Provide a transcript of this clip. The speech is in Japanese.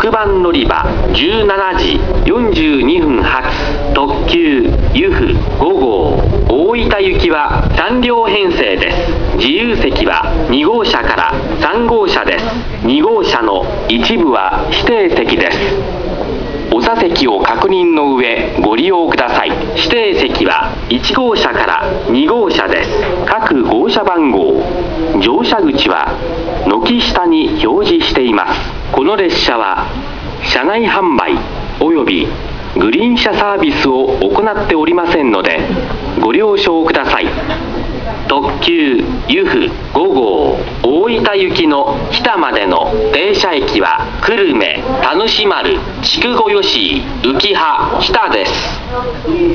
6番乗り場17時42分発特急ゆふ5号大分行きは3両編成です。自由席は2号車から3号車です。2号車の一部は指定席です。お座席を確認の上ご利用ください。指定席は1号車から2号車です。各号車番号、乗車口は軒下に表示しています。この列車は車内販売およびグリーン車サービスを行っておりませんのでご了承ください。特急ゆふ5号大分行きの日田までの停車駅は久留米、田主丸、筑後吉井、浮羽、日田です。